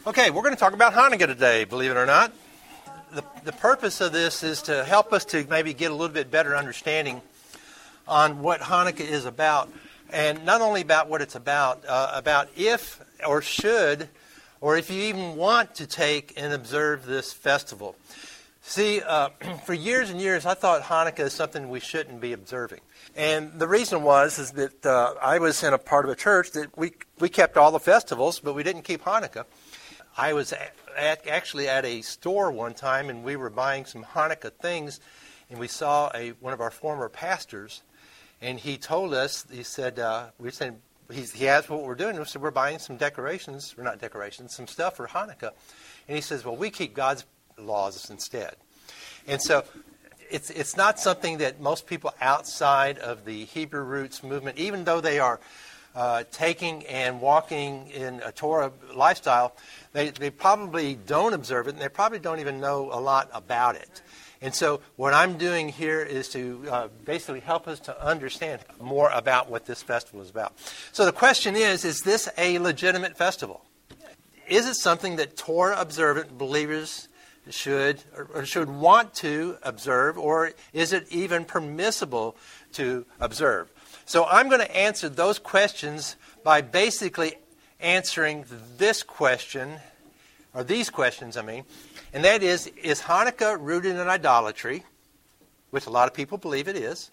Okay, we're going to talk about Hanukkah today, believe it or not. The purpose of this is to help us to maybe get a little bit better understanding on what Hanukkah is about. And not only about what it's about if or should, or if you even want to take and observe this festival. See, for years and years, I thought Hanukkah is something we shouldn't be observing. And the reason is that I was in a part of a church that we kept all the festivals, but we didn't keep Hanukkah. I was actually at a store one time, and we were buying some Hanukkah things, and we saw one of our former pastors, and he told us, he said, he asked what we're doing. We said, we're buying some some stuff for Hanukkah. And he says, well, we keep God's laws instead. And so it's not something that most people outside of the Hebrew roots movement, even though they are taking and walking in a Torah lifestyle, they probably don't observe it, and they probably don't even know a lot about it. And so what I'm doing here is to basically help us to understand more about what this festival is about. So the question is this a legitimate festival? Is it something that Torah observant believers should want to observe, or is it even permissible to observe? So I'm going to answer those questions by basically answering this question, or these questions, and that is Hanukkah rooted in idolatry, which a lot of people believe it is?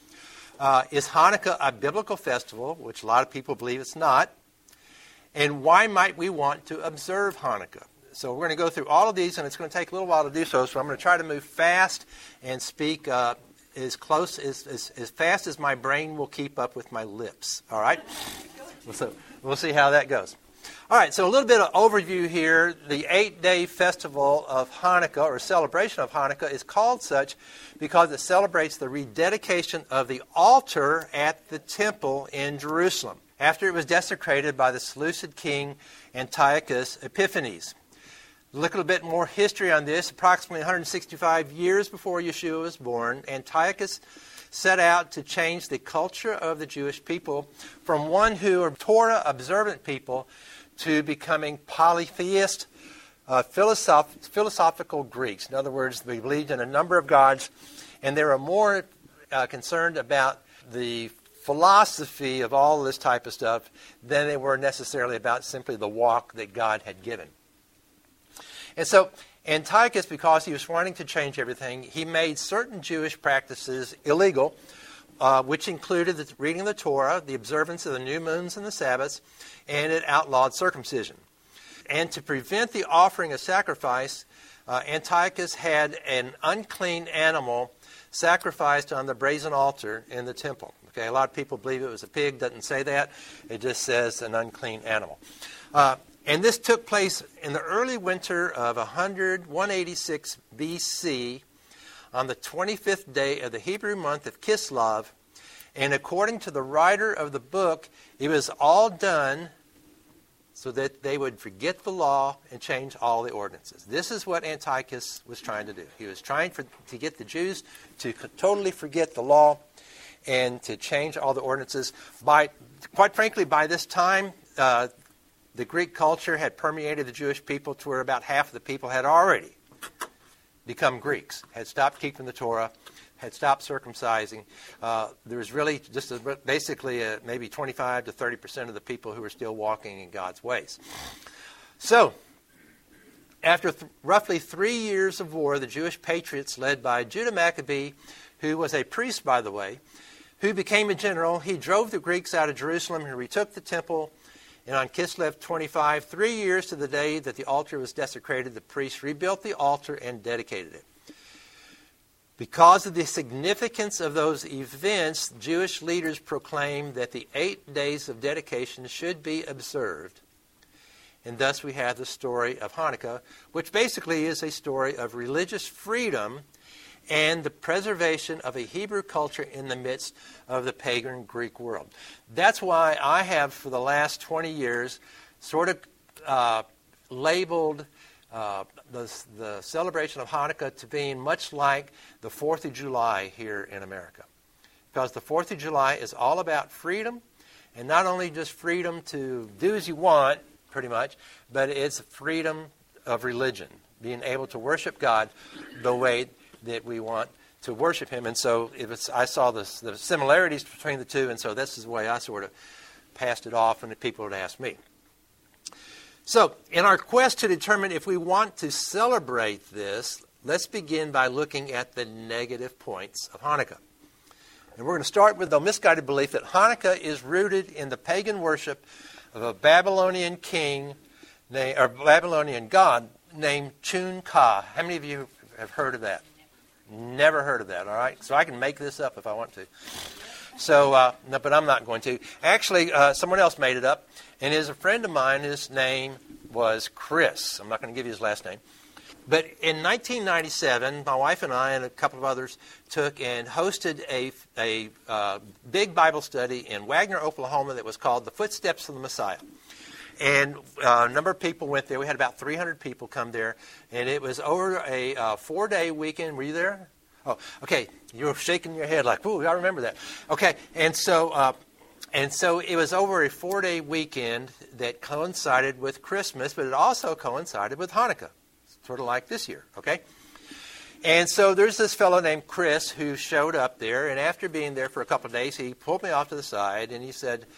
Is Hanukkah a biblical festival, which a lot of people believe it's not? And why might we want to observe Hanukkah? So we're going to go through all of these, and it's going to take a little while to do so I'm going to try to move fast and speak as fast as my brain will keep up with my lips. All right? So we'll see how that goes. All right, so a little bit of overview here. The 8-day festival of Hanukkah, or celebration of Hanukkah, is called such because it celebrates the rededication of the altar at the temple in Jerusalem after it was desecrated by the Seleucid king Antiochus Epiphanes. A little bit more history on this. Approximately 165 years before Yeshua was born, Antiochus set out to change the culture of the Jewish people from one who are Torah-observant people to becoming polytheist, philosophical Greeks. In other words, they believed in a number of gods, and they were more concerned about the philosophy of all this type of stuff than they were necessarily about simply the walk that God had given. And so Antiochus, because he was wanting to change everything, he made certain Jewish practices illegal, which included the reading of the Torah, the observance of the new moons and the Sabbaths, and it outlawed circumcision. And to prevent the offering of sacrifice, Antiochus had an unclean animal sacrificed on the brazen altar in the temple. Okay, a lot of people believe it was a pig. Doesn't say that. It just says an unclean animal. And this took place in the early winter of 186 BC on the 25th day of the Hebrew month of Kislev. And according to the writer of the book, it was all done so that they would forget the law and change all the ordinances. This is what Antiochus was trying to do. He was trying to get the Jews to totally forget the law and to change all the ordinances. Quite frankly, by this time, the Greek culture had permeated the Jewish people to where about half of the people had already become Greeks, had stopped keeping the Torah, had stopped circumcising. There was really just basically maybe 25 to 30% of the people who were still walking in God's ways. So, after roughly 3 years of war, the Jewish patriots led by Judah Maccabee, who was a priest, by the way, who became a general, he drove the Greeks out of Jerusalem and retook the temple. And on Kislev 25, 3 years to the day that the altar was desecrated, the priests rebuilt the altar and dedicated it. Because of the significance of those events, Jewish leaders proclaimed that the 8 days of dedication should be observed. And thus we have the story of Hanukkah, which basically is a story of religious freedom and the preservation of a Hebrew culture in the midst of the pagan Greek world. That's why I have, for the last 20 years, sort of labeled the celebration of Hanukkah to being much like the 4th of July here in America. Because the 4th of July is all about freedom, and not only just freedom to do as you want, pretty much, but it's freedom of religion, being able to worship God the way that we want to worship Him. And so I saw the similarities between the two, and so this is the way I sort of passed it off when the people would ask me. So in our quest to determine if we want to celebrate this, let's begin by looking at the negative points of Hanukkah. And we're going to start with the misguided belief that Hanukkah is rooted in the pagan worship of a Babylonian king, or Babylonian god named Chun-Ka. How many of you have heard of that? Never heard of that, all right? So I can make this up if I want to. So, no, but I'm not going to. Actually, someone else made it up, and is a friend of mine. His name was Chris. I'm not going to give you his last name. But in 1997, my wife and I and a couple of others took and hosted a big Bible study in Wagner, Oklahoma that was called The Footsteps of the Messiah. And a number of people went there. We had about 300 people come there. And it was over a 4-day weekend. Were you there? Oh, okay. You were shaking your head like, ooh, I remember that. Okay. And so it was over a 4-day weekend that coincided with Christmas, but it also coincided with Hanukkah. Sort of like this year, okay? And so there's this fellow named Chris who showed up there, and after being there for a couple of days, he pulled me off to the side, and he said,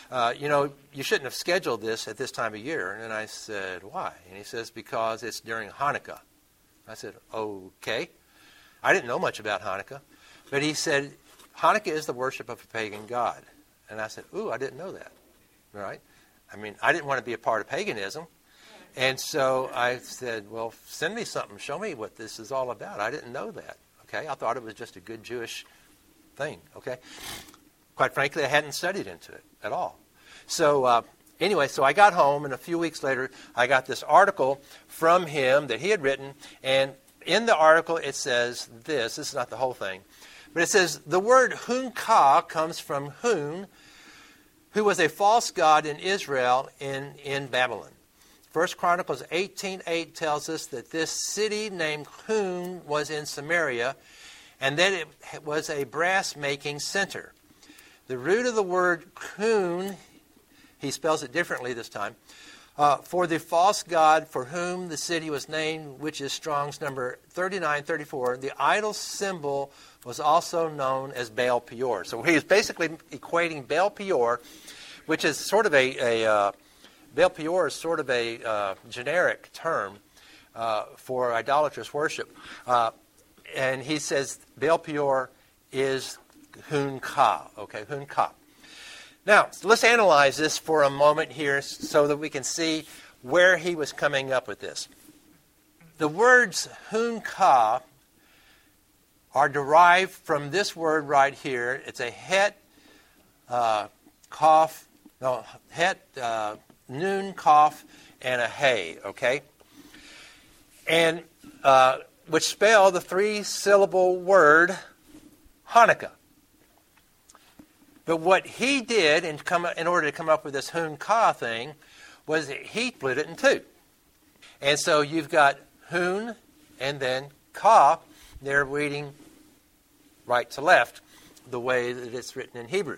you shouldn't have scheduled this at this time of year. And I said, why? And he says, because it's during Hanukkah. I said, okay. I didn't know much about Hanukkah, but he said, Hanukkah is the worship of a pagan god. And I said, ooh, I didn't know that, right? I mean, I didn't want to be a part of paganism. And so I said, well, send me something. Show me what this is all about. I didn't know that, okay? I thought it was just a good Jewish thing, okay? Quite frankly, I hadn't studied into it at all. So anyway, so I got home, and a few weeks later, I got this article from him that he had written. And in the article, it says this. This is not the whole thing. But it says, the word Hun-Ka comes from Hun, who was a false god in Israel in Babylon. 1 Chronicles 18:8 tells us that this city named Hun was in Samaria, and that it was a brass-making center. The root of the word Hun, he spells it differently this time, for the false god for whom the city was named, which is Strong's number 3934, the idol symbol was also known as Baal Peor. So he is basically equating Baal Peor, which is sort of Baal Peor is sort of a generic term for idolatrous worship. And he says Baal Peor is Hun-Ka. Okay, Hun-Ka. Now, let's analyze this for a moment here so that we can see where he was coming up with this. The words Hun-Ka are derived from this word right here. It's a het, Nun, Kaf, and a Hay, okay? And which spell the 3-syllable word Hanukkah. But what he did in order to come up with this Hun-Ka thing was he split it in two. And so you've got Hun and then Ka. They're reading right to left the way that it's written in Hebrew.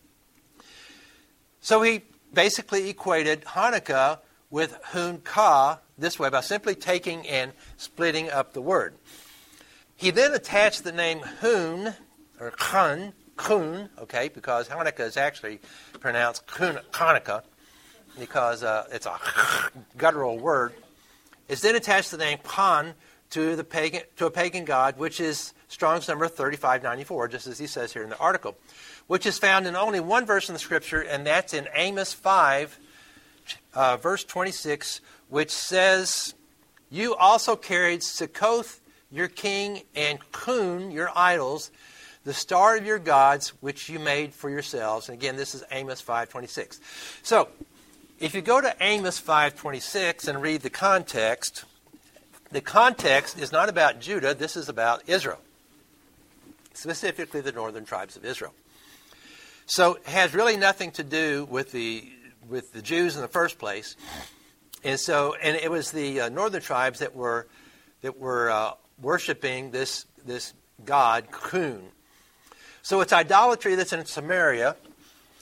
So he basically equated Hanukkah with Hun-Ka this way by simply taking and splitting up the word. He then attached the name Hun, or Kun, okay, because Hanukkah is actually pronounced Hanukkah, because it's a guttural word. It's then attached the name Pan to a pagan god, which is Strong's number 3594, just as he says here in the article, which is found in only one verse in the Scripture, and that's in Amos 5, verse 26, which says, you also carried Succoth, your king, and Kun, your idols, the star of your gods, which you made for yourselves. And again, this is Amos 5:26. So, if you go to Amos 5:26 and read the context is not about Judah. This is about Israel, specifically the northern tribes of Israel. So it has really nothing to do with the Jews in the first place. And it was the northern tribes that were worshiping this god Kun. So it's idolatry that's in Samaria.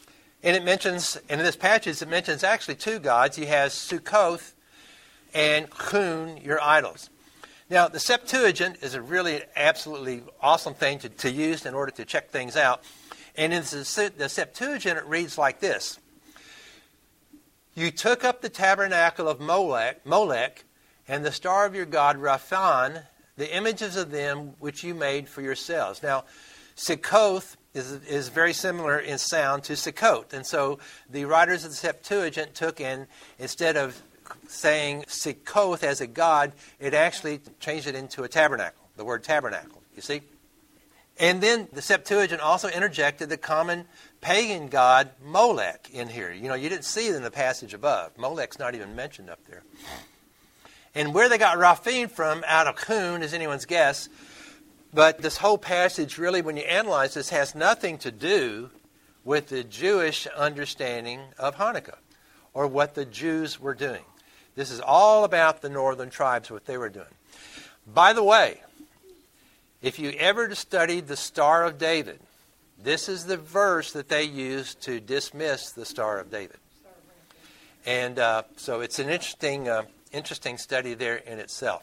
And it mentions, in this passage, it mentions actually two gods. He has Sukkoth and Kun, your idols. Now, the Septuagint is a really absolutely awesome thing to use in order to check things out. And in the Septuagint, it reads like this. You took up the tabernacle of Molech and the star of your god Raphan, the images of them which you made for yourselves. Now, Sukkoth is very similar in sound to Sukkot. And so the writers of the Septuagint took in, instead of saying Sukkoth as a god, it actually changed it into a tabernacle, the word tabernacle, you see? And then the Septuagint also interjected the common pagan god Molech in here. You know, you didn't see it in the passage above. Molech's not even mentioned up there. And where they got Raphin from, out of Kun, is anyone's guess. But this whole passage, really, when you analyze this, has nothing to do with the Jewish understanding of Hanukkah or what the Jews were doing. This is all about the northern tribes, what they were doing. By the way, if you ever studied the Star of David, this is the verse that they used to dismiss the Star of David. And so it's an interesting study there in itself.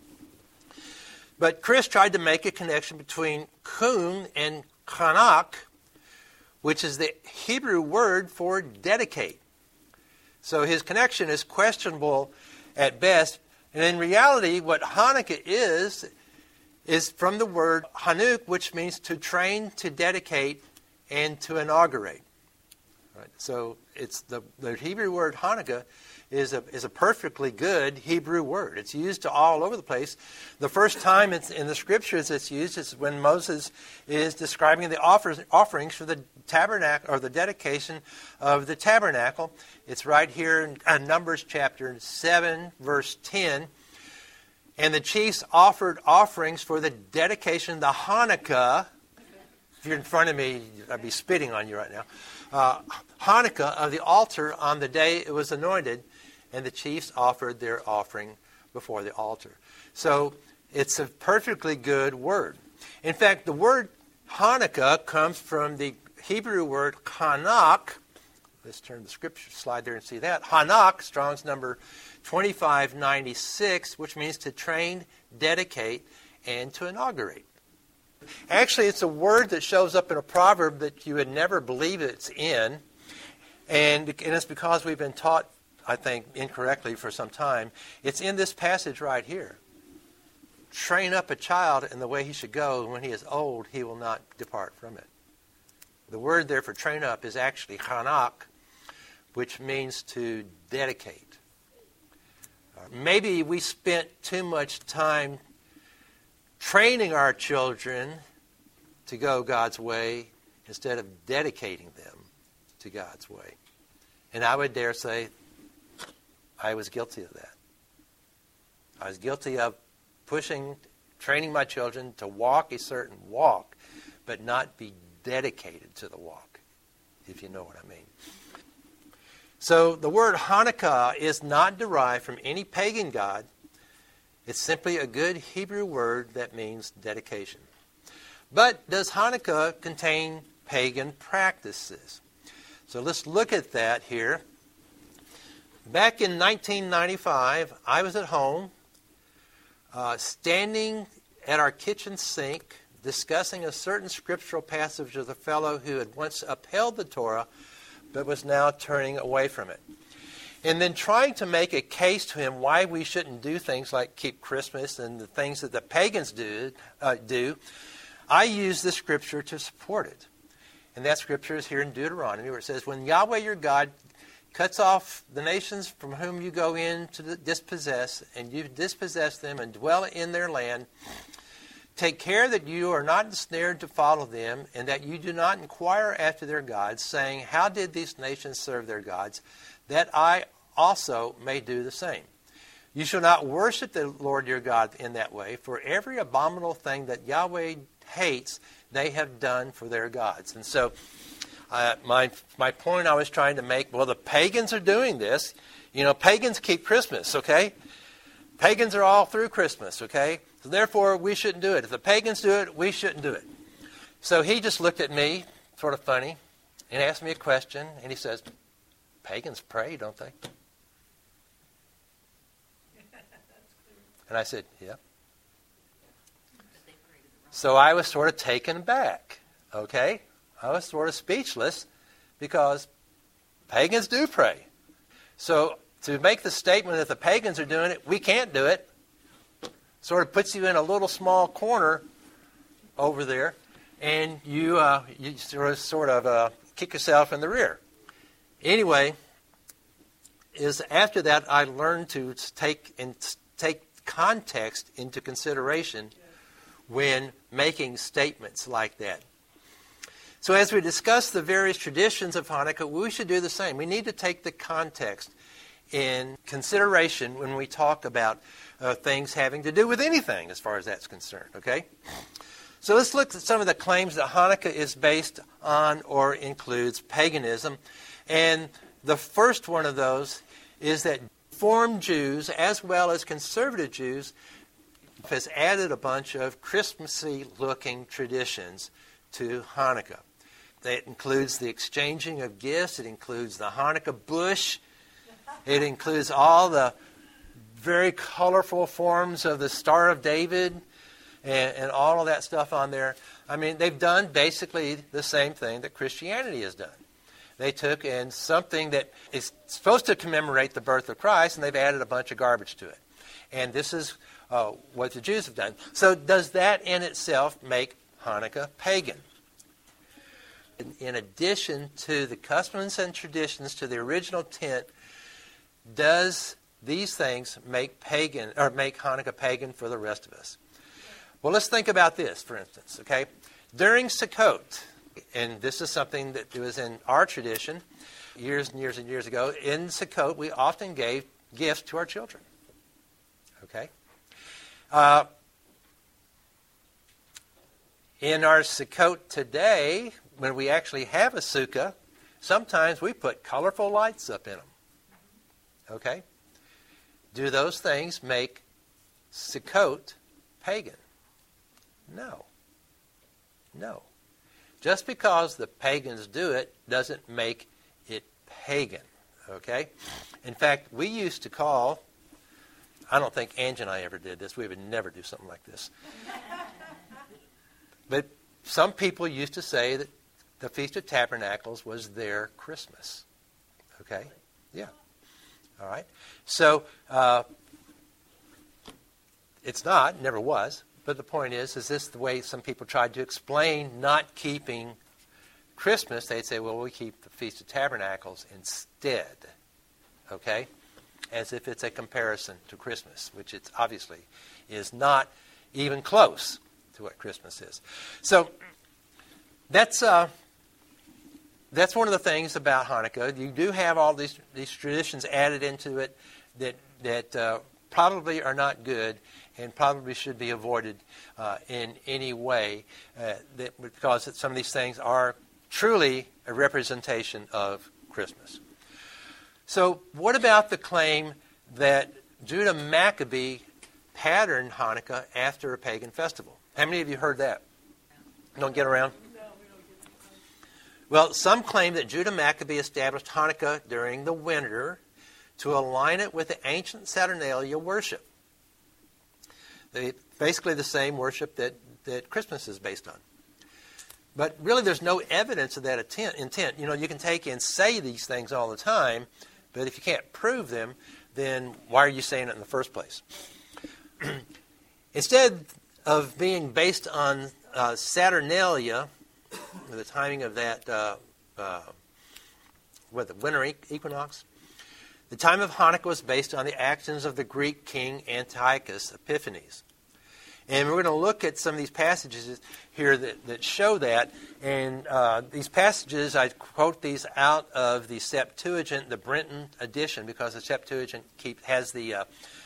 But Chris tried to make a connection between Kun and Chanak, which is the Hebrew word for dedicate. So his connection is questionable at best. And in reality, what Hanukkah is from the word Hanuk, which means to train, to dedicate, and to inaugurate. Right? So it's the Hebrew word Hanukkah is a perfectly good Hebrew word. It's used all over the place. The first time it's in the Scriptures it's used is when Moses is describing the offerings for the tabernacle, or the dedication of the tabernacle. It's right here in Numbers chapter 7, verse 10. And the chiefs offered offerings for the dedication, the Hanukkah. If you're in front of me, I'd be spitting on you right now. Hanukkah of the altar on the day it was anointed, and the chiefs offered their offering before the altar. So it's a perfectly good word. In fact, the word Hanukkah comes from the Hebrew word Chanak. Let's turn the scripture slide there and see that. Hanak, Strong's number 2596, which means to train, dedicate, and to inaugurate. Actually, it's a word that shows up in a proverb that you would never believe it's in. And it's because we've been taught, I think, incorrectly for some time. It's in this passage right here. Train up a child in the way he should go, and when he is old, he will not depart from it. The word there for train up is actually chanak, which means to dedicate. Maybe we spent too much time training our children to go God's way instead of dedicating them to God's way. And I would dare say I was guilty of that. I was guilty of training my children to walk a certain walk, but not be dedicated to the walk, if you know what I mean. So the word Hanukkah is not derived from any pagan god. It's simply a good Hebrew word that means dedication. But does Hanukkah contain pagan practices? So let's look at that here. Back in 1995, I was at home, standing at our kitchen sink, discussing a certain scriptural passage with a fellow who had once upheld the Torah, but was now turning away from it. And then trying to make a case to him why we shouldn't do things like keep Christmas and the things that the pagans do, I use this scripture to support it. And that scripture is here in Deuteronomy, where it says, when Yahweh your God cuts off the nations from whom you go in to dispossess, and you dispossess them and dwell in their land, take care that you are not ensnared to follow them, and that you do not inquire after their gods, saying, how did these nations serve their gods, that I also may do the same. You shall not worship the Lord your God in that way, for every abominable thing that Yahweh hates, they have done for their gods. And so my point I was trying to make, well, the pagans are doing this. You know, pagans keep Christmas, okay? Pagans are all through Christmas, okay? So therefore, we shouldn't do it. If the pagans do it, we shouldn't do it. So he just looked at me, sort of funny, and asked me a question, and he says, pagans pray, don't they? And I said, yeah. So I was sort of taken back, okay? I was sort of speechless because pagans do pray. So to make the statement that the pagans are doing it, we can't do it, sort of puts you in a little small corner over there, and you sort of kick yourself in the rear. Anyway, is after that I learned to take context into consideration when making statements like that. So as we discuss the various traditions of Hanukkah, we should do the same. We need to take the context in consideration when we talk about things having to do with anything as far as that's concerned, okay? So let's look at some of the claims that Hanukkah is based on or includes paganism. And the first one of those is that Reformed Jews, as well as conservative Jews, has added a bunch of Christmassy-looking traditions to Hanukkah. That includes the exchanging of gifts. It includes the Hanukkah bush. It includes all the very colorful forms of the Star of David and all of that stuff on there. I mean, they've done basically the same thing that Christianity has done. They took in something that is supposed to commemorate the birth of Christ, and they've added a bunch of garbage to it. And this is what the Jews have done. So does that in itself make Hanukkah pagan? In addition to the customs and traditions to the original intent, does these things make Hanukkah pagan for the rest of us? Well, let's think about this, for instance, okay? During Sukkot, and this is something that was in our tradition years and years and years ago, in Sukkot, we often gave gifts to our children, okay? In our Sukkot today, when we actually have a sukkah, sometimes we put colorful lights up in them. Okay? Do those things make Sukkot pagan? No. No. Just because the pagans do it doesn't make it pagan. Okay? In fact, we used to call, I don't think Angie and I ever did this. We would never do something like this. But some people used to say that the Feast of Tabernacles was their Christmas. Okay? Yeah. All right? So, it's not, never was, but the point is this the way some people tried to explain not keeping Christmas? They'd say, well, we keep the Feast of Tabernacles instead. Okay? As if it's a comparison to Christmas, which it obviously is not even close to what Christmas is. So, that's one of the things about Hanukkah. You do have all these traditions added into it that probably are not good and probably should be avoided in any way because some of these things are truly a representation of Christmas. So what about the claim that Judah Maccabee patterned Hanukkah after a pagan festival? How many of you heard that? Don't get around? Well, some claim that Judah Maccabee established Hanukkah during the winter to align it with the ancient Saturnalia worship. Basically the same worship that Christmas is based on. But really there's no evidence of that intent. You know, you can take and say these things all the time, but if you can't prove them, then why are you saying it in the first place? Instead of being based on Saturnalia, the timing of that, the winter equinox, the time of Hanukkah was based on the actions of the Greek king Antiochus Epiphanes. And we're going to look at some of these passages here that show that. And these passages, I quote these out of the Septuagint, the Brenton edition, because the Septuagint has the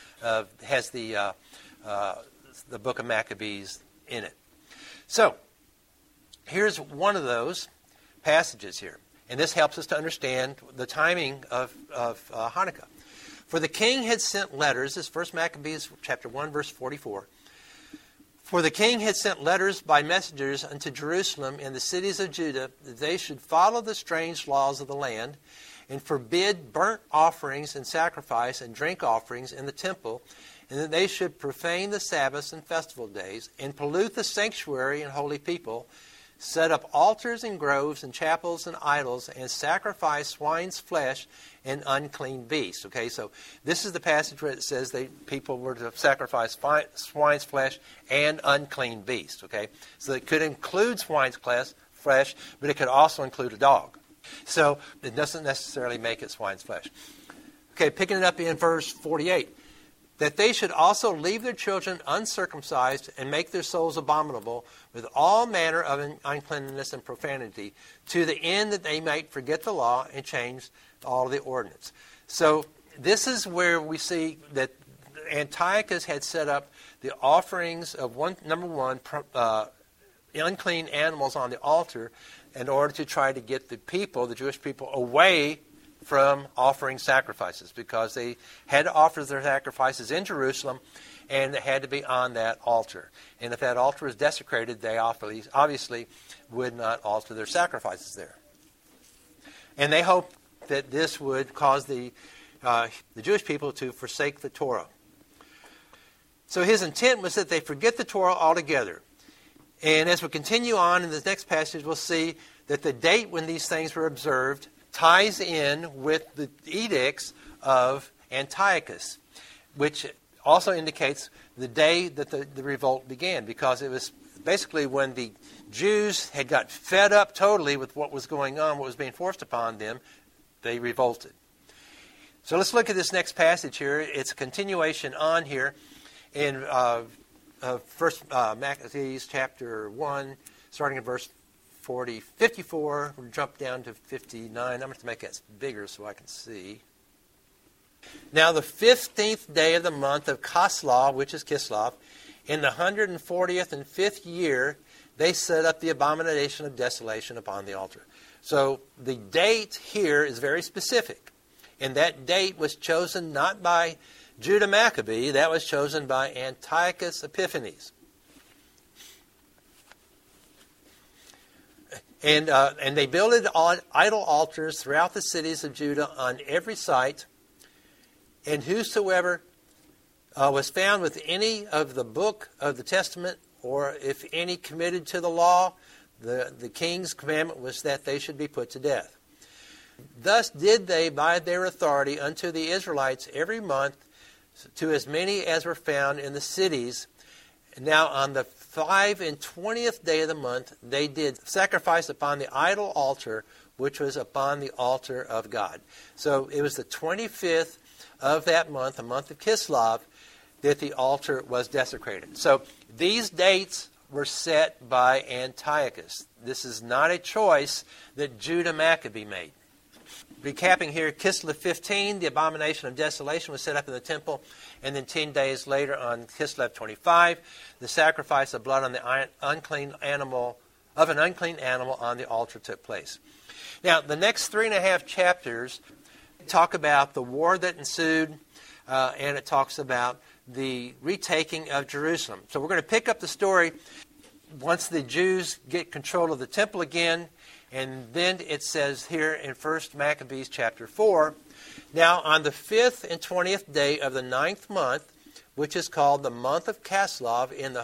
book of Maccabees in it. So, here's one of those passages here. And this helps us to understand the timing of Hanukkah. For the king had sent letters, this is 1 Maccabees chapter 1, verse 44. For the king had sent letters by messengers unto Jerusalem and the cities of Judah, that they should follow the strange laws of the land, and forbid burnt offerings and sacrifice and drink offerings in the temple, and that they should profane the Sabbaths and festival days, and pollute the sanctuary and holy people, set up altars and groves and chapels and idols, and sacrifice swine's flesh and unclean beasts. Okay, so this is the passage where it says people were to sacrifice swine's flesh and unclean beasts. Okay, so it could include swine's flesh, but it could also include a dog. So it doesn't necessarily make it swine's flesh. Okay, picking it up in verse 48. That they should also leave their children uncircumcised and make their souls abominable with all manner of uncleanness and profanity, to the end that they might forget the law and change all the ordinance. So this is where we see that Antiochus had set up the offerings of unclean animals on the altar in order to try to get the Jewish people, away from offering sacrifices, because they had to offer their sacrifices in Jerusalem, and it had to be on that altar. And if that altar was desecrated, they obviously would not alter their sacrifices there. And they hoped that this would cause the Jewish people to forsake the Torah. So his intent was that they forget the Torah altogether. And as we continue on in this next passage, we'll see that the date when these things were observed ties in with the edicts of Antiochus, which also indicates the day that the revolt began, because it was basically when the Jews had got fed up totally with what was going on, what was being forced upon them, they revolted. So let's look at this next passage here. It's a continuation on here in First Maccabees chapter 1, starting in verse 54, we'll jump down to 59. I'm going to make that bigger so I can see. Now the 15th day of the month of Caslah, which is Kislev, in the 140th and 5th year, they set up the abomination of desolation upon the altar. So the date here is very specific. And that date was chosen not by Judah Maccabee, that was chosen by Antiochus Epiphanes. And they builded idol altars throughout the cities of Judah on every site. And whosoever was found with any of the book of the Testament, or if any committed to the law, the king's commandment was that they should be put to death. Thus did they by their authority unto the Israelites every month, to as many as were found in the cities. Now on the 25th day of the month, they did sacrifice upon the idol altar, which was upon the altar of God. So it was the 25th of that month, the month of Kislev, that the altar was desecrated. So these dates were set by Antiochus. This is not a choice that Judah Maccabee made. Recapping here, Kislev 15, the abomination of desolation was set up in the temple, and then 10 days later on Kislev 25, the sacrifice of blood on the unclean animal on the altar took place. Now, the next 3.5 chapters talk about the war that ensued, and it talks about the retaking of Jerusalem. So we're going to pick up the story once the Jews get control of the temple again. And then it says here in 1 Maccabees chapter 4, now on the 5th and 20th day of the 9th month, which is called the month of Caslev, in the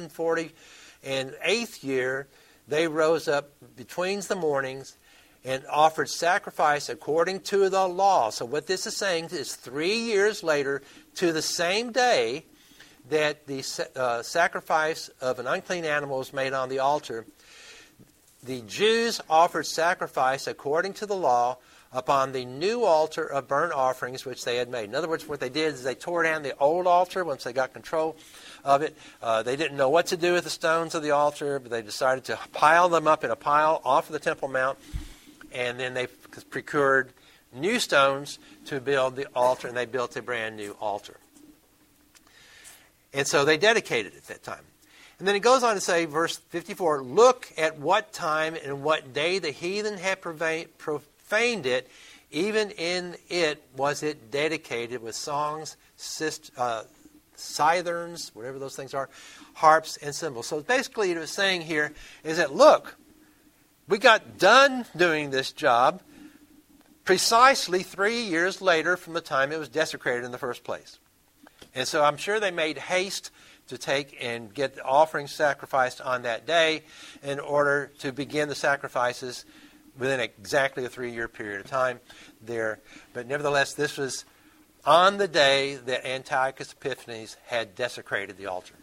148th year, they rose up between the mornings and offered sacrifice according to the law. So what this is saying is 3 years later, to the same day that the sacrifice of an unclean animal was made on the altar, the Jews offered sacrifice according to the law upon the new altar of burnt offerings which they had made. In other words, what they did is they tore down the old altar once they got control of it. They didn't know what to do with the stones of the altar, but they decided to pile them up in a pile off of the Temple Mount, and then they procured new stones to build the altar, and they built a brand new altar. And so they dedicated it at that time. And then it goes on to say, verse 54, look at what time and what day the heathen had profaned it, even in it was it dedicated with songs, citherns, whatever those things are, harps, and cymbals. So basically what it was saying here is that, look, we got done doing this job precisely 3 years later from the time it was desecrated in the first place. And so I'm sure they made haste to take and get the offerings sacrificed on that day in order to begin the sacrifices within exactly a 3-year period of time there. But nevertheless, this was on the day that Antiochus Epiphanes had desecrated the altar.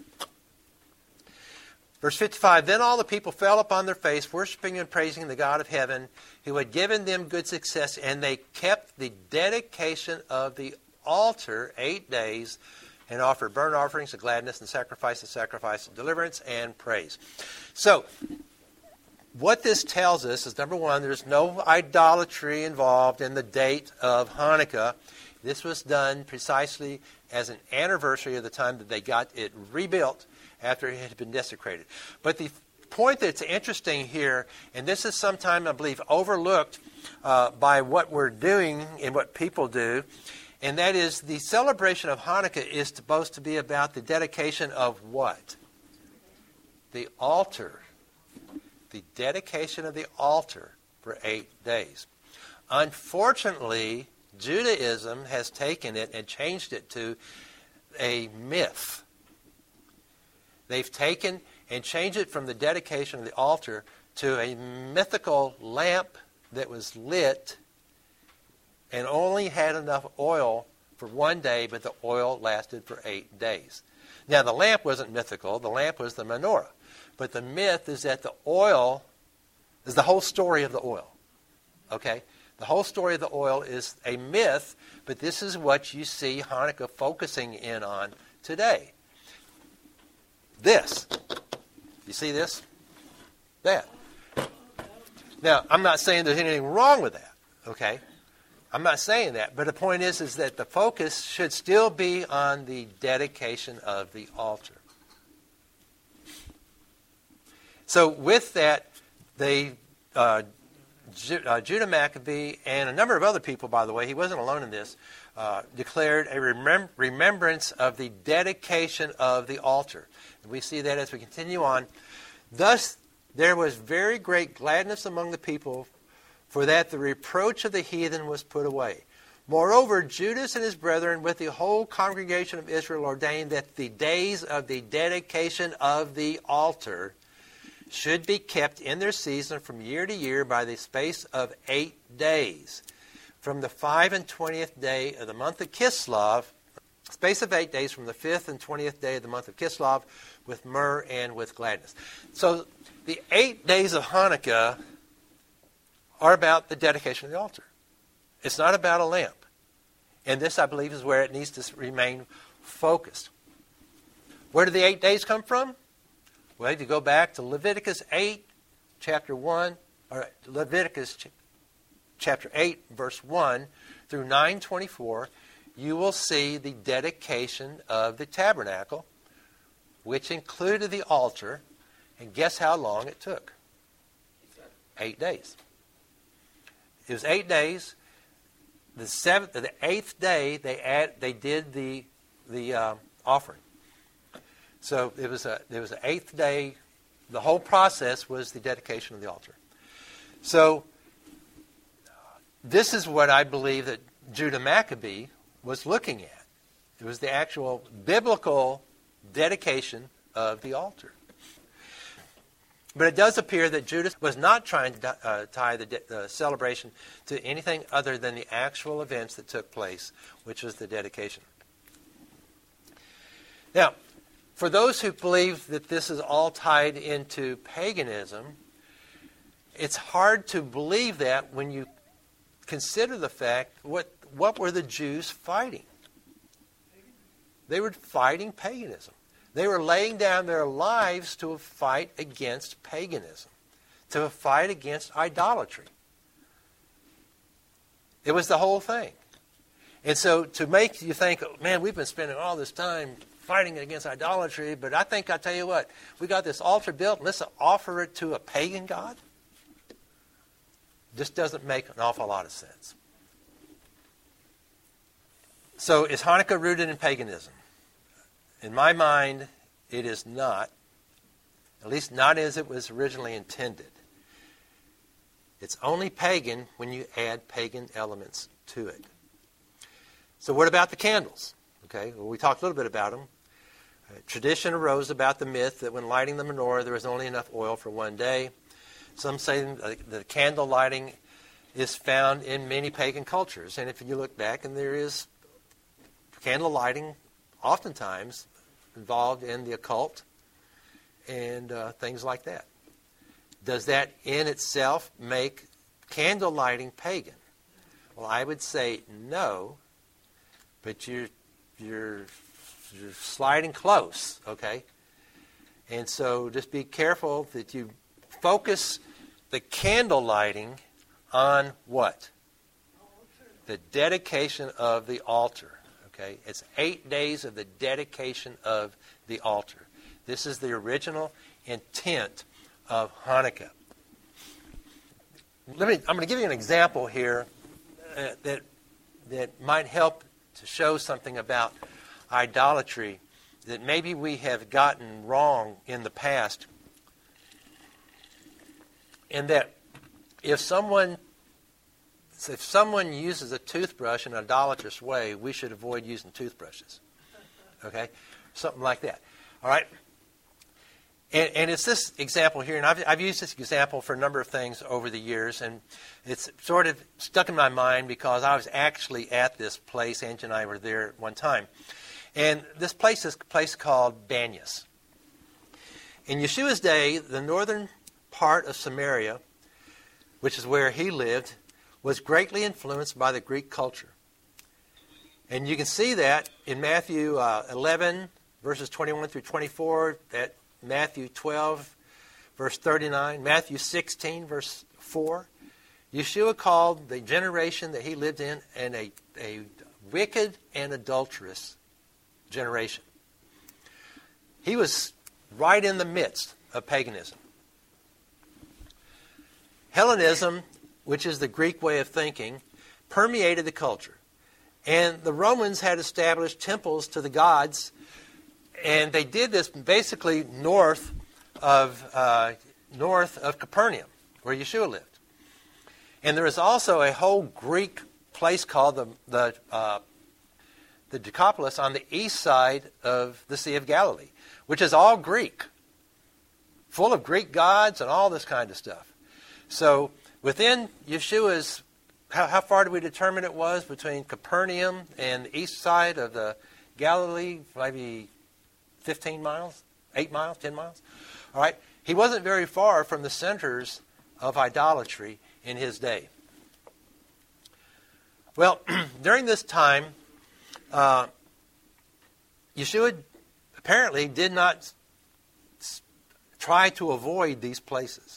Verse 55, then all the people fell upon their face, worshiping and praising the God of heaven, who had given them good success, and they kept the dedication of the altar 8 days, and offered burnt offerings of gladness and sacrifice of deliverance and praise. So, what this tells us is, number one, there's no idolatry involved in the date of Hanukkah. This was done precisely as an anniversary of the time that they got it rebuilt after it had been desecrated. But the point that's interesting here, and this is sometimes, I believe, overlooked by what we're doing and what people do, and that is the celebration of Hanukkah is supposed to be about the dedication of what? The altar. The dedication of the altar for 8 days. Unfortunately, Judaism has taken it and changed it to a myth. They've taken and changed it from the dedication of the altar to a mythical lamp that was lit and only had enough oil for 1 day, but the oil lasted for 8 days. Now, the lamp wasn't mythical. The lamp was the menorah. But the myth is that the oil is the whole story of the oil. Okay? The whole story of the oil is a myth, but this is what you see Hanukkah focusing in on today. This. You see this? That. Now, I'm not saying there's anything wrong with that. Okay? I'm not saying that. But the point is that the focus should still be on the dedication of the altar. So with that, Judah Maccabee and a number of other people, by the way, he wasn't alone in this, declared a remembrance of the dedication of the altar. And we see that as we continue on. Thus, there was very great gladness among the people, for that the reproach of the heathen was put away. Moreover, Judas and his brethren with the whole congregation of Israel ordained that the days of the dedication of the altar should be kept in their season from year to year by the space of 8 days. From the 25th day of the month of Kislev, space of 8 days from the 5th and 20th day of the month of Kislev, with myrrh and with gladness. So the 8 days of Hanukkah are about the dedication of the altar. It's not about a lamp. And this, I believe, is where it needs to remain focused. Where do the 8 days come from? Well, if you go back to Leviticus 8, chapter 1, or Leviticus chapter 8, verse 1 through 9:24, you will see the dedication of the tabernacle, which included the altar. And guess how long it took? 8 days. It was 8 days. The 8th day, they did the offering. So there was an 8th day. The whole process was the dedication of the altar. So this is what I believe that Judah Maccabee was looking at. It was the actual biblical dedication of the altar. But it does appear that Judas was not trying to tie the celebration to anything other than the actual events that took place, which was the dedication. Now, for those who believe that this is all tied into paganism, it's hard to believe that when you consider the fact, what were the Jews fighting? They were fighting paganism. They were laying down their lives to fight against paganism, to fight against idolatry. It was the whole thing. And so to make you think, man, we've been spending all this time fighting against idolatry, but I think, I tell you what, we got this altar built, and let's offer it to a pagan god? This doesn't make an awful lot of sense. So is Hanukkah rooted in paganism? In my mind, it is not, at least not as it was originally intended. It's only pagan when you add pagan elements to it. So what about the candles? Okay, well, we talked a little bit about them. Tradition arose about the myth that when lighting the menorah, there was only enough oil for one day. Some say the candle lighting is found in many pagan cultures. And if you look back, and there is candle lighting oftentimes involved in the occult and things like that. Does that in itself make candle lighting pagan? Well, I would say no, but you're sliding close, okay? And so just be careful that you focus the candle lighting on what? The dedication of the altar, okay? It's 8 days of the dedication of the altar. This is the original intent of Hanukkah. I'm going to give you an example here that might help to show something about idolatry that maybe we have gotten wrong in the past. And that if someone uses a toothbrush in an idolatrous way, we should avoid using toothbrushes. Okay? Something like that. All right? And it's this example here, and I've used this example for a number of things over the years, and it's sort of stuck in my mind because I was actually at this place. Angie and I were there at one time. And this place is a place called Banyas. In Yeshua's day, the northern part of Samaria, which is where he lived, was greatly influenced by the Greek culture. And you can see that in Matthew 11, verses 21 through 24, that Matthew 12, verse 39, Matthew 16, verse 4. Yeshua called the generation that he lived in a wicked and adulterous generation. He was right in the midst of paganism. Hellenism, which is the Greek way of thinking, permeated the culture. And the Romans had established temples to the gods. And they did this basically north of Capernaum, where Yeshua lived. And there is also a whole Greek place called the Decapolis on the east side of the Sea of Galilee, which is all Greek, full of Greek gods and all this kind of stuff. So within Yeshua's, how far do we determine it was between Capernaum and the east side of the Galilee? Maybe 15 miles, 8 miles, 10 miles. All right. He wasn't very far from the centers of idolatry in his day. Well, during this time, Yeshua apparently did not try to avoid these places.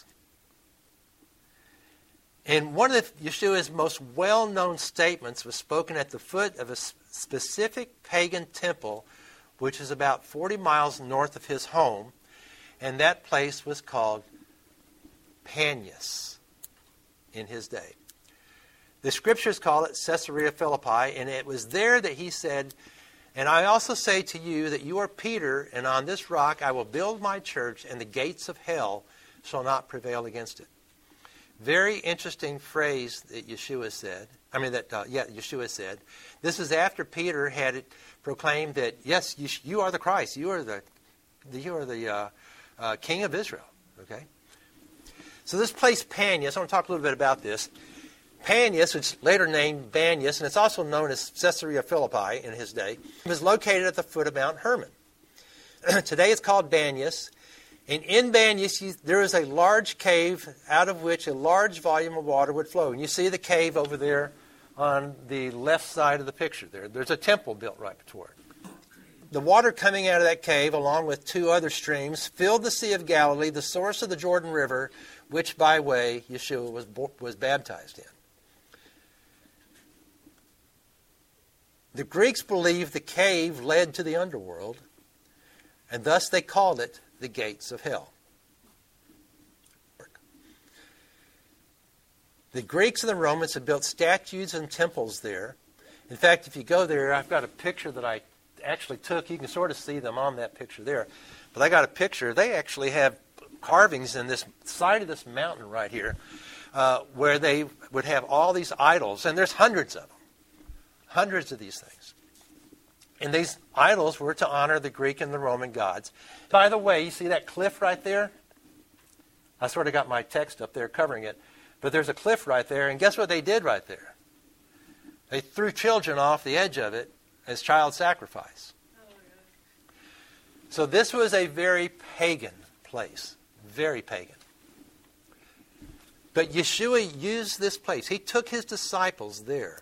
And one of Yeshua's most well-known statements was spoken at the foot of a specific pagan temple, which is about 40 miles north of his home, and that place was called Banyas in his day. The scriptures call it Caesarea Philippi, and it was there that he said, "And I also say to you that you are Peter, and on this rock I will build my church, and the gates of hell shall not prevail against it." Very interesting phrase that Yeshua said. Yeshua said. This is after Peter had proclaimed that, yes, you are the Christ. You are the King of Israel. Okay. So this place Banyas, I want to talk a little bit about this. Banyas, which is later named Banyas, and it's also known as Caesarea Philippi in his day, was located at the foot of Mount Hermon. Today it's called Banyas. And in Banyas, there is a large cave out of which a large volume of water would flow. And you see the cave over there on the left side of the picture there. There's a temple built right toward it. The water coming out of that cave, along with 2 other streams, filled the Sea of Galilee, the source of the Jordan River, which, by way, Yeshua was baptized in. The Greeks believed the cave led to the underworld, and thus they called it the gates of hell. The Greeks and the Romans had built statues and temples there. In fact, if you go there, I've got a picture that I actually took, you can sort of see them on that picture there, but I got a picture. They actually have carvings in this side of this mountain right here where they would have all these idols, and there's hundreds of them, hundreds of these things. And these idols were to honor the Greek and the Roman gods. By the way, you see that cliff right there? I sort of got my text up there covering it. But there's a cliff right there, and guess what they did right there? They threw children off the edge of it as child sacrifice. So this was a very pagan place. Very pagan. But Yeshua used this place. He took his disciples there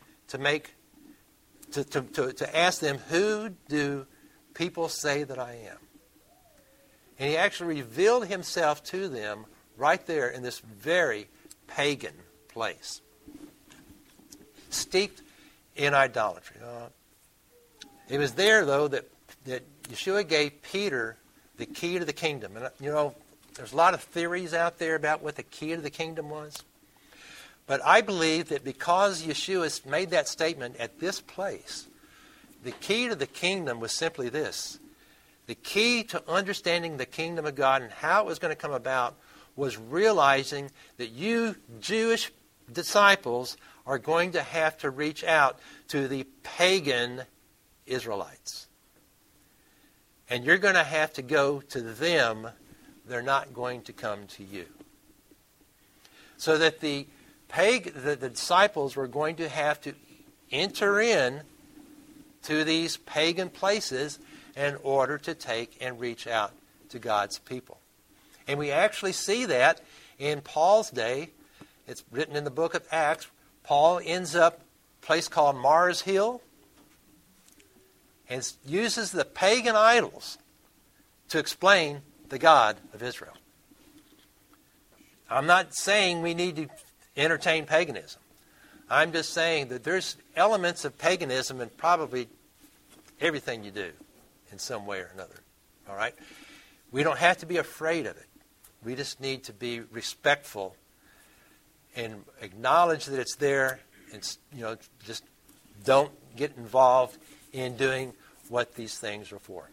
to ask them, who do people say that I am? And he actually revealed himself to them right there in this very pagan place, steeped in idolatry. It was there, though, that Yeshua gave Peter the key to the kingdom. And, there's a lot of theories out there about what the key to the kingdom was. But I believe that because Yeshua made that statement at this place, the key to the kingdom was simply this. The key to understanding the kingdom of God and how it was going to come about was realizing that you Jewish disciples are going to have to reach out to the pagan Israelites. And you're going to have to go to them. They're not going to come to you. So that the disciples were going to have to enter in to these pagan places in order to take and reach out to God's people. And we actually see that in Paul's day. It's written in the book of Acts. Paul ends up a place called Mars Hill and uses the pagan idols to explain the God of Israel. I'm not saying we need to entertain paganism. I'm just saying that there's elements of paganism in probably everything you do in some way or another. All right? We don't have to be afraid of it. We just need to be respectful and acknowledge that it's there, and just don't get involved in doing what these things are for.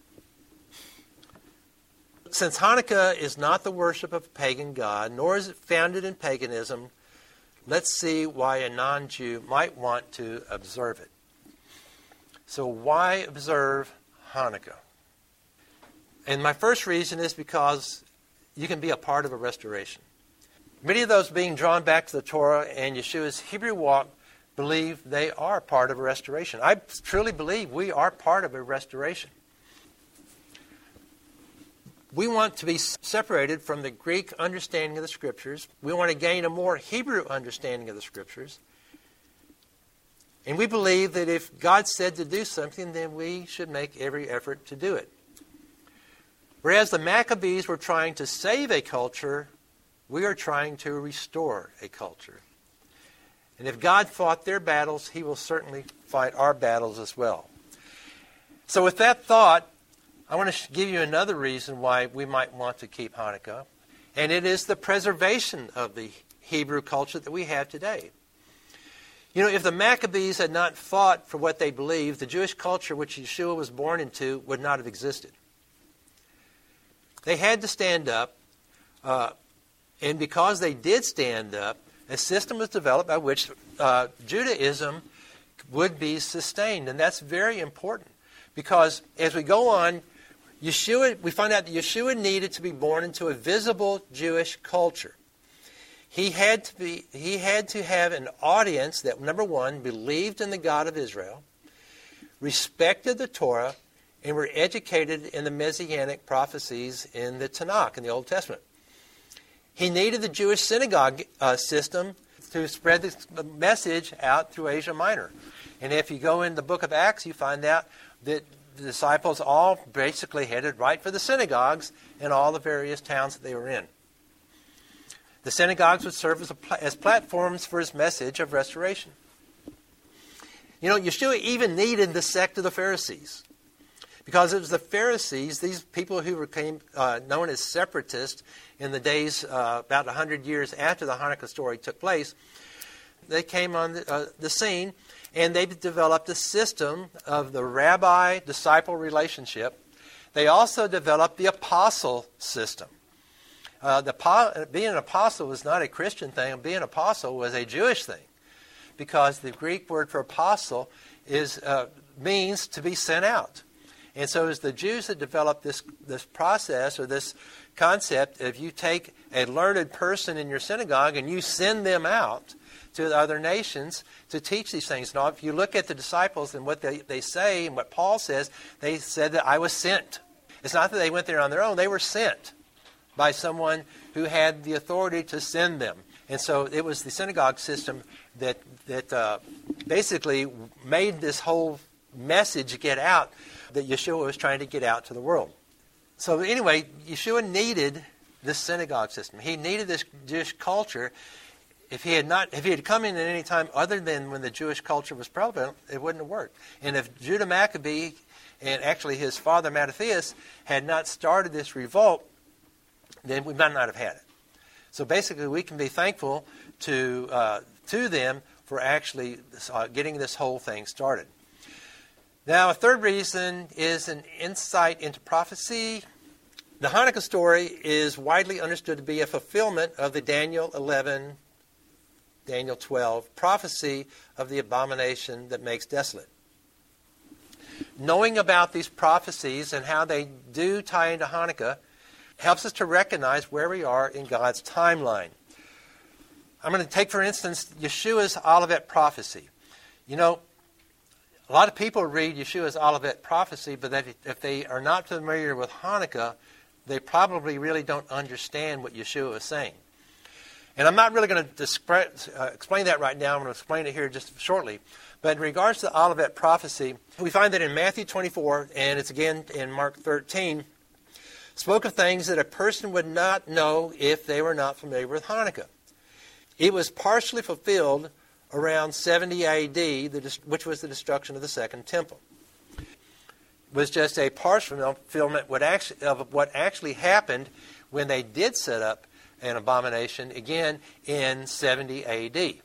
Since Hanukkah is not the worship of a pagan god, nor is it founded in paganism, let's see why a non-Jew might want to observe it. So why observe Hanukkah? And my first reason is because you can be a part of a restoration. Many of those being drawn back to the Torah and Yeshua's Hebrew walk believe they are part of a restoration. I truly believe we are part of a restoration. We want to be separated from the Greek understanding of the Scriptures. We want to gain a more Hebrew understanding of the Scriptures. And we believe that if God said to do something, then we should make every effort to do it. Whereas the Maccabees were trying to save a culture, we are trying to restore a culture. And if God fought their battles, He will certainly fight our battles as well. So with that thought, I want to give you another reason why we might want to keep Hanukkah, and it is the preservation of the Hebrew culture that we have today. If the Maccabees had not fought for what they believed, the Jewish culture which Yeshua was born into would not have existed. They had to stand up, and because they did stand up, a system was developed by which Judaism would be sustained, and that's very important because as we go on, we find out that Yeshua needed to be born into a visible Jewish culture. He had to have an audience that, number one, believed in the God of Israel, respected the Torah, and were educated in the Messianic prophecies in the Tanakh, in the Old Testament. He needed the Jewish synagogue system to spread the message out through Asia Minor. And if you go in the book of Acts, you find out that the disciples all basically headed right for the synagogues in all the various towns that they were in. The synagogues would serve as platforms for his message of restoration. Yeshua even needed the sect of the Pharisees. Because it was the Pharisees, these people who became known as separatists in the days about 100 years after the Hanukkah story took place, they came on the scene, and they developed a system of the rabbi-disciple relationship. They also developed the apostle system. Being an apostle was not a Christian thing. Being an apostle was a Jewish thing, because the Greek word for apostle means to be sent out. And so it was the Jews that developed this process, or this concept of you take a learned person in your synagogue and you send them out to the other nations to teach these things. Now, if you look at the disciples and what they say and what Paul says, they said that I was sent. It's not that they went there on their own. They were sent by someone who had the authority to send them. And so it was the synagogue system that basically made this whole message get out that Yeshua was trying to get out to the world. So anyway, Yeshua needed this synagogue system. He needed this Jewish culture. If he had come in at any time other than when the Jewish culture was prevalent, it wouldn't have worked. And if Judah Maccabee and actually his father Mattathias had not started this revolt, then we might not have had it. So basically, we can be thankful to them for actually getting this whole thing started. Now, a third reason is an insight into prophecy. The Hanukkah story is widely understood to be a fulfillment of the Daniel 11, Daniel 12 prophecy of the abomination that makes desolate. Knowing about these prophecies and how they do tie into Hanukkah helps us to recognize where we are in God's timeline. I'm going to take, for instance, Yeshua's Olivet prophecy. You know, a lot of people read Yeshua's Olivet prophecy, but if they are not familiar with Hanukkah, they probably really don't understand what Yeshua is saying. And I'm not really going to explain that right now. I'm going to explain it here just shortly. But in regards to the Olivet prophecy, we find that in Matthew 24, and it's again in Mark 13, spoke of things that a person would not know if they were not familiar with Hanukkah. It was partially fulfilled around 70 A.D., which was the destruction of the Second Temple. It was just a partial fulfillment of what actually happened when they did set up an abomination, again, in 70 A.D.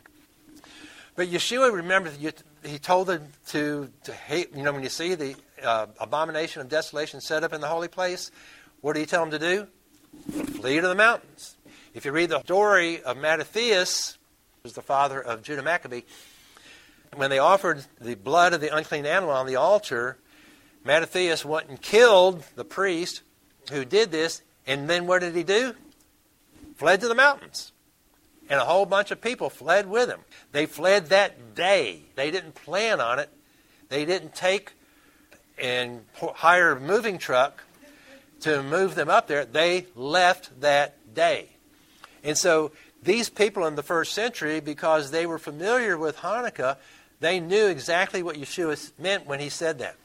But Yeshua, remember, he told them to hate, when you see the abomination of desolation set up in the holy place, what did he tell them to do? Flee to the mountains. If you read the story of Mattathias, who was the father of Judah Maccabee, when they offered the blood of the unclean animal on the altar, Mattathias went and killed the priest who did this, and then what did he do? Fled to the mountains. And a whole bunch of people fled with him. They fled that day. They didn't plan on it. They didn't take and hire a moving truck to move them up there. They left that day. And so these people in the first century, because they were familiar with Hanukkah, they knew exactly what Yeshua meant when he said that.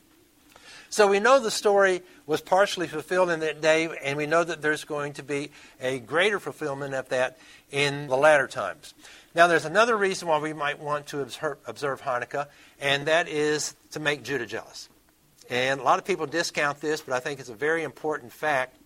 So we know the story was partially fulfilled in that day, and we know that there's going to be a greater fulfillment of that in the latter times. Now, there's another reason why we might want to observe Hanukkah, and that is to make Judah jealous. And a lot of people discount this, but I think it's a very important fact.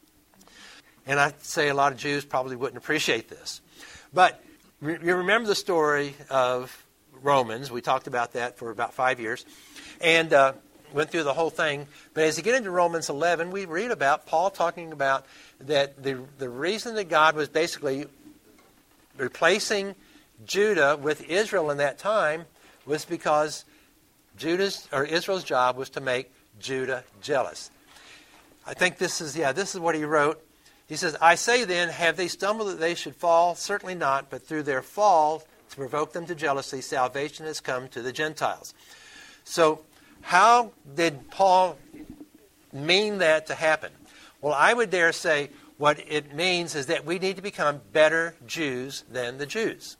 And I'd say a lot of Jews probably wouldn't appreciate this. But you remember the story of Romans. We talked about that for about 5 years. And went through the whole thing. But as you get into Romans 11, we read about Paul talking about that the reason that God was basically replacing Judah with Israel in that time was because Israel's job was to make Judah jealous. I think this is what he wrote. He says, I say then, have they stumbled that they should fall? Certainly not, but through their fall, to provoke them to jealousy, salvation has come to the Gentiles. So, how did Paul mean that to happen? Well, I would dare say what it means is that we need to become better Jews than the Jews.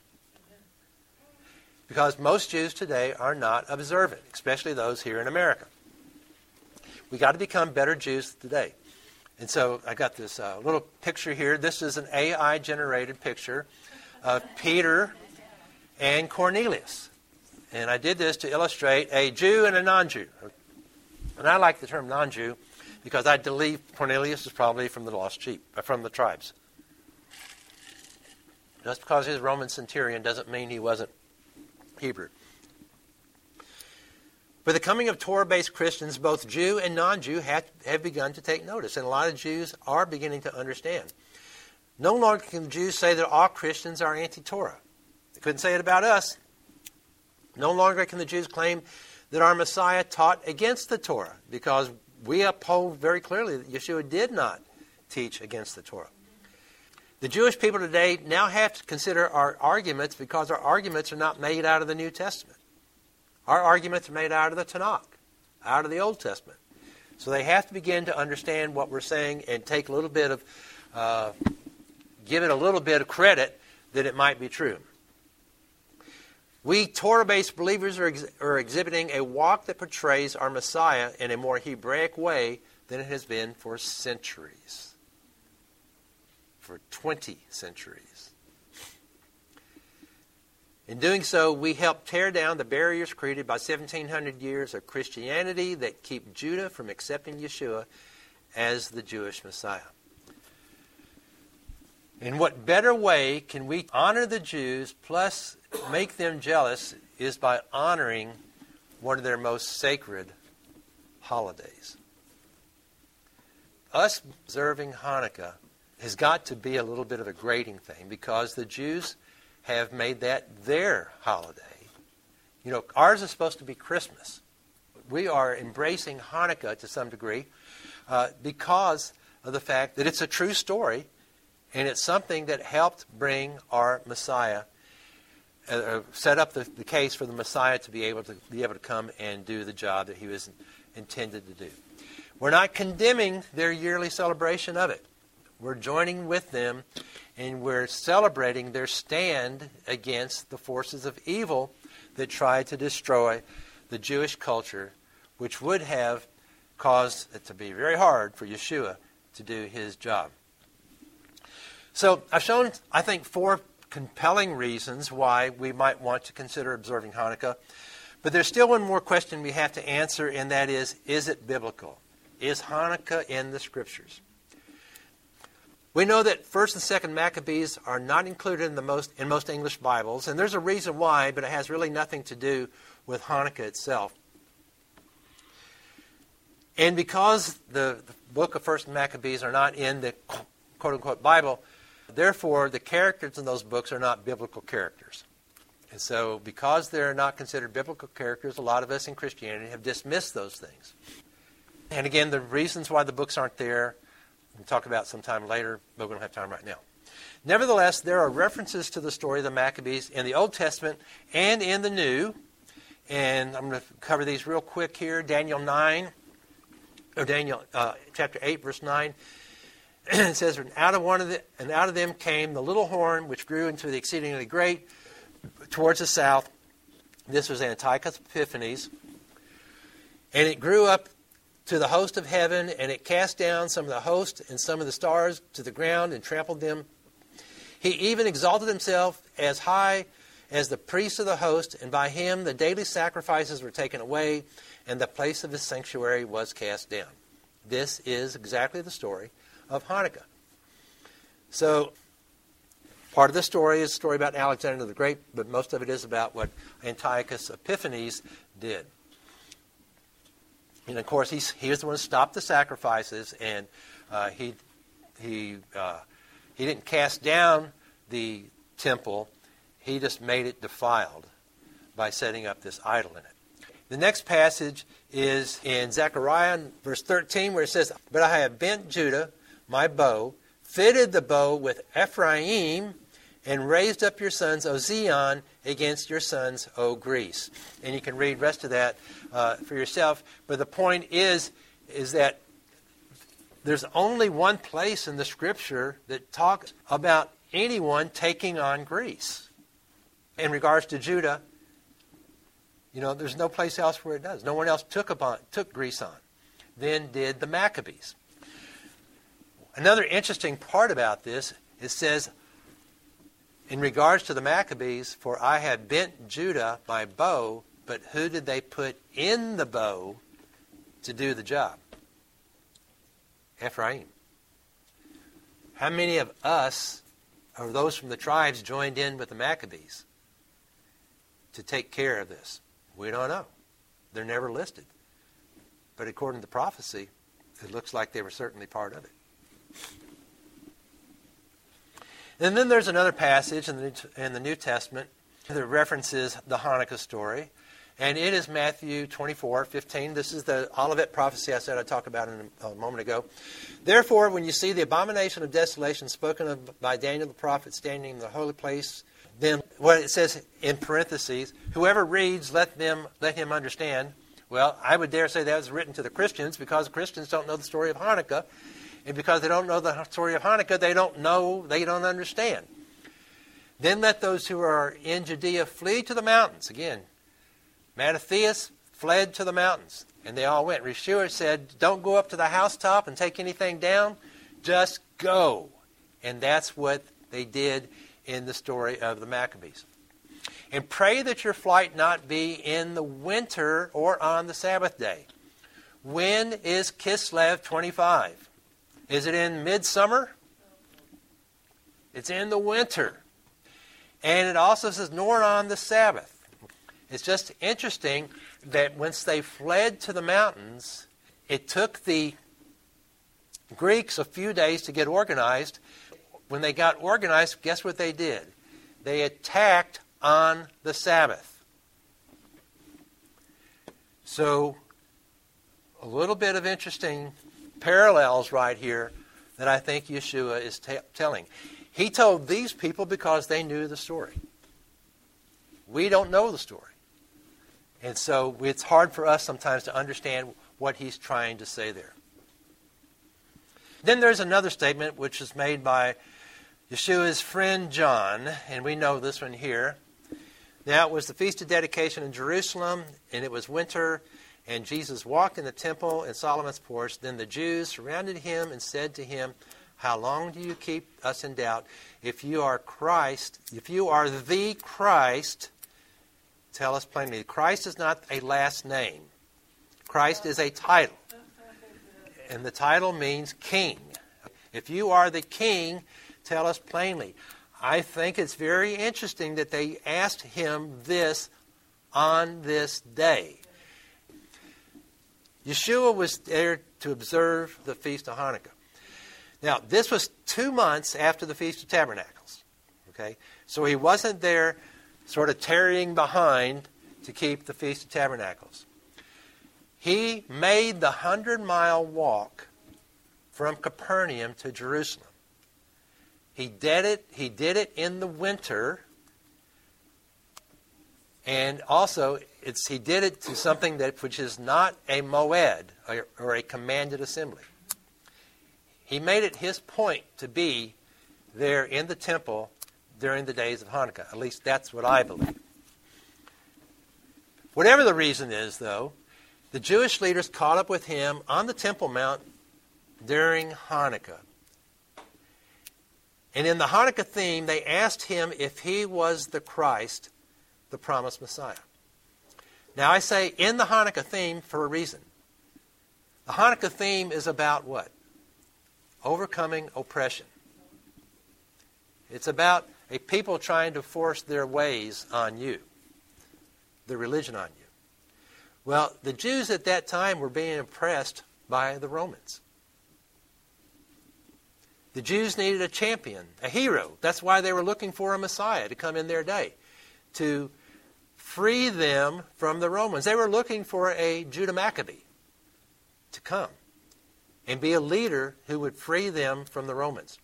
Because most Jews today are not observant, especially those here in America. We got to become better Jews today. And so I got this little picture here. This is an AI-generated picture of Peter and Cornelius. And I did this to illustrate a Jew and a non-Jew. And I like the term non-Jew because I believe Cornelius is probably from the lost sheep, from the tribes. Just because he was a Roman centurion doesn't mean he wasn't Hebrew. With the coming of Torah-based Christians, both Jew and non-Jew have begun to take notice, and a lot of Jews are beginning to understand. No longer can Jews say that all Christians are anti-Torah. They couldn't say it about us. No longer can the Jews claim that our Messiah taught against the Torah, because we uphold very clearly that Yeshua did not teach against the Torah. The Jewish people today now have to consider our arguments, because our arguments are not made out of the New Testament. Our arguments are made out of the Tanakh, out of the Old Testament. So they have to begin to understand what we're saying and take a little bit of, give it a little bit of credit that it might be true. We Torah-based believers are exhibiting a walk that portrays our Messiah in a more Hebraic way than it has been for centuries. For 20 centuries. In doing so, we help tear down the barriers created by 1,700 years of Christianity that keep Judah from accepting Yeshua as the Jewish Messiah. In what better way can we honor the Jews plus make them jealous is by honoring one of their most sacred holidays. Us observing Hanukkah has got to be a little bit of a grating thing, because the Jews have made that their holiday. You know, ours is supposed to be Christmas. We are embracing Hanukkah to some degree because of the fact that it's a true story, and it's something that helped bring our Messiah, set up the case for the Messiah to be able to come and do the job that he was intended to do. We're not condemning their yearly celebration of it. We're joining with them, and we're celebrating their stand against the forces of evil that try to destroy the Jewish culture, which would have caused it to be very hard for Yeshua to do his job. So I've shown, I think, 4 compelling reasons why we might want to consider observing Hanukkah. But there's still one more question we have to answer, and that is it biblical? Is Hanukkah in the Scriptures? We know that 1st and 2nd Maccabees are not included in most English Bibles, and there's a reason why, but it has really nothing to do with Hanukkah itself. And because the book of 1st Maccabees are not in the quote-unquote Bible, therefore the characters in those books are not biblical characters. And so because they're not considered biblical characters, a lot of us in Christianity have dismissed those things. And again, the reasons why the books aren't there, we'll talk about sometime later, but we don't have time right now. Nevertheless, there are references to the story of the Maccabees in the Old Testament and in the New. And I'm going to cover these real quick here. Daniel chapter 8, verse 9. It says, and out of them came the little horn, which grew into the exceedingly great towards the south. This was Antiochus Epiphanes. And it grew up to the host of heaven, and it cast down some of the host and some of the stars to the ground and trampled them. He even exalted himself as high as the priest of the host, and by him the daily sacrifices were taken away, and the place of his sanctuary was cast down. This is exactly the story of Hanukkah. So, part of the story is a story about Alexander the Great, but most of it is about what Antiochus Epiphanes did. And of course, he was the one who stopped the sacrifices, and he didn't cast down the temple. He just made it defiled by setting up this idol in it. The next passage is in Zechariah, verse 13, where it says, but I have bent Judah, my bow, fitted the bow with Ephraim, and raised up your sons, O Zion, against your sons, O Greece. And you can read the rest of that for yourself. But the point is that there's only one place in the Scripture that talks about anyone taking on Greece. In regards to Judah, there's no place else where it does. No one else took Greece on. Then did the Maccabees. Another interesting part about this, it says, in regards to the Maccabees, for I have bent Judah my bow, but who did they put in the bow to do the job? Ephraim. How many of us or those from the tribes joined in with the Maccabees to take care of this? We don't know. They're never listed. But according to prophecy, it looks like they were certainly part of it. And then there's another passage in the New Testament that references the Hanukkah story. And it is Matthew 24:15. This is the Olivet prophecy I said I'd talk about a moment ago. Therefore, when you see the abomination of desolation spoken of by Daniel the prophet standing in the holy place, then what it says in parentheses, whoever reads, let him understand. Well, I would dare say that was written to the Christians because Christians don't know the story of Hanukkah. And because they don't know the story of Hanukkah, they don't understand. Then let those who are in Judea flee to the mountains. Again, Mattathias fled to the mountains, and they all went. Yeshua said, don't go up to the housetop and take anything down. Just go. And that's what they did in the story of the Maccabees. And pray that your flight not be in the winter or on the Sabbath day. When is Kislev 25? Is it in midsummer? It's in the winter. And it also says, nor on the Sabbath. It's just interesting that once they fled to the mountains, it took the Greeks a few days to get organized. When they got organized, guess what they did? They attacked on the Sabbath. So, a little bit of interesting parallels right here that I think Yeshua is telling. He told these people because they knew the story. We don't know the story. And so it's hard for us sometimes to understand what he's trying to say there. Then there's another statement which is made by Yeshua's friend John, and we know this one here. Now it was the Feast of Dedication in Jerusalem, and it was winter, and Jesus walked in the temple in Solomon's porch. Then the Jews surrounded him and said to him, how long do you keep us in doubt? If you are the Christ, tell us plainly. Christ is not a last name. Christ is a title. And the title means king. If you are the king, tell us plainly. I think it's very interesting that they asked him this on this day. Yeshua was there to observe the Feast of Hanukkah. Now, this was 2 months after the Feast of Tabernacles. Okay? So he wasn't there sort of tarrying behind to keep the Feast of Tabernacles. He made the 100-mile walk from Capernaum to Jerusalem. He did it in the winter, and also he did it to something which is not a moed or a commanded assembly. He made it his point to be there in the temple during the days of Hanukkah. At least that's what I believe. Whatever the reason is, though, the Jewish leaders caught up with him on the Temple Mount during Hanukkah. And in the Hanukkah theme, they asked him if he was the Christ, the promised Messiah. Now, I say in the Hanukkah theme for a reason. The Hanukkah theme is about what? Overcoming oppression. It's about a people trying to force their ways on you, their religion on you. Well, the Jews at that time were being oppressed by the Romans. The Jews needed a champion, a hero. That's why they were looking for a Messiah to come in their day, to free them from the Romans. They were looking for a Judah Maccabee to come and be a leader who would free them from the Romans.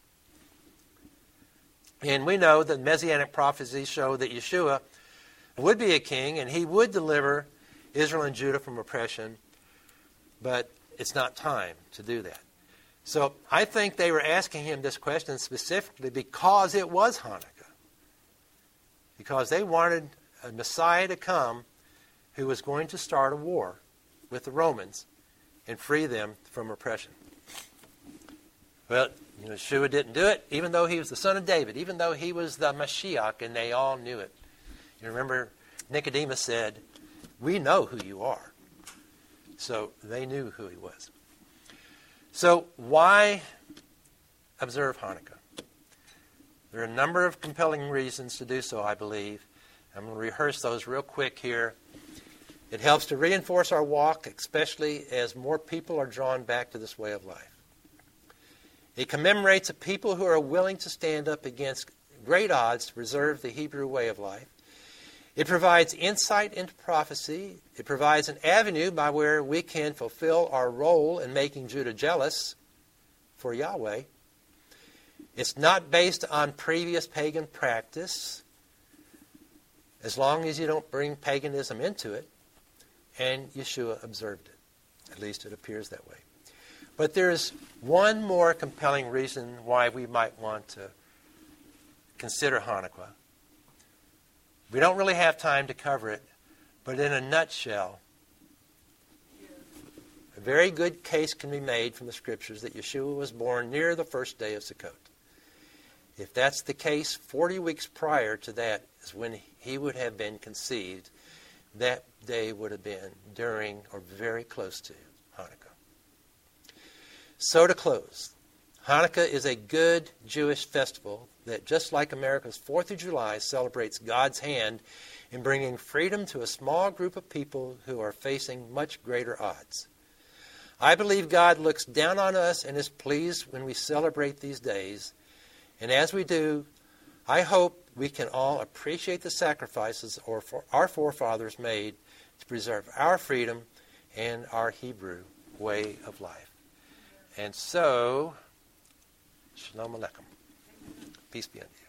And we know that Messianic prophecies show that Yeshua would be a king and he would deliver Israel and Judah from oppression, but it's not time to do that. So I think they were asking him this question specifically because it was Hanukkah. Because they wanted a Messiah to come who was going to start a war with the Romans and free them from oppression. Well, Yeshua didn't do it, even though he was the son of David, even though he was the Mashiach, and they all knew it. You remember Nicodemus said, "We know who you are." So they knew who he was. So why observe Hanukkah? There are a number of compelling reasons to do so, I believe. I'm going to rehearse those real quick here. It helps to reinforce our walk, especially as more people are drawn back to this way of life. It commemorates a people who are willing to stand up against great odds to preserve the Hebrew way of life. It provides insight into prophecy. It provides an avenue by where we can fulfill our role in making Judah jealous for Yahweh. It's not based on previous pagan practice, as long as you don't bring paganism into it, and Yeshua observed it. At least it appears that way. But there's one more compelling reason why we might want to consider Hanukkah. We don't really have time to cover it, but in a nutshell, a very good case can be made from the Scriptures that Yeshua was born near the first day of Sukkot. If that's the case, 40 weeks prior to that is when he would have been conceived. That day would have been during or very close to Hanukkah. So to close, Hanukkah is a good Jewish festival that, just like America's 4th of July, celebrates God's hand in bringing freedom to a small group of people who are facing much greater odds. I believe God looks down on us and is pleased when we celebrate these days. And as we do, I hope we can all appreciate the sacrifices our forefathers made to preserve our freedom and our Hebrew way of life. And so, Shalom Aleichem. Peace be unto you.